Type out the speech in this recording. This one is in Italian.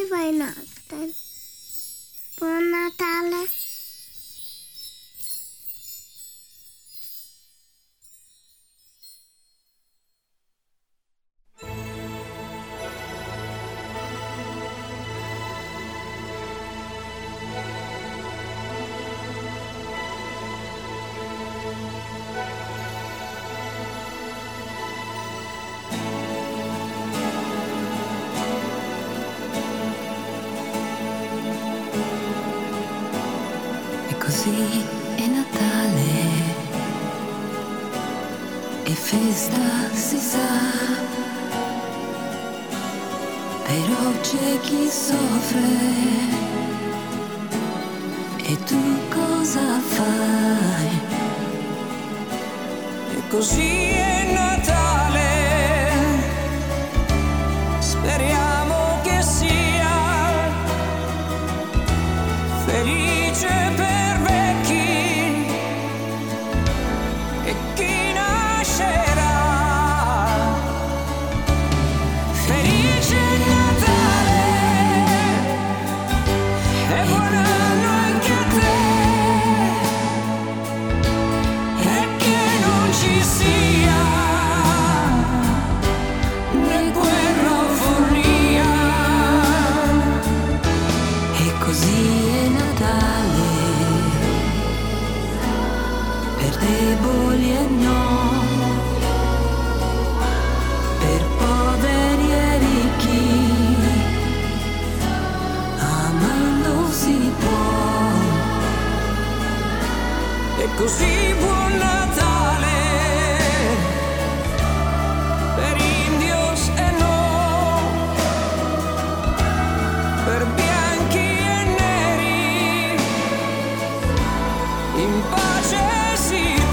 vai notte. Buon Natale. Così è Natale, è festa si sa, però c'è chi soffre, e tu cosa fai? E così è Natale, speriamo che sia felice per chi nascerà. Felice Natale e buon anno anche a te, e che non ci sia né guerra o follia. E così è Natale, per deboli e no, per poveri e ricchi, amando si può. E così buon Natale per indios e no, per bianchi e neri, in pace si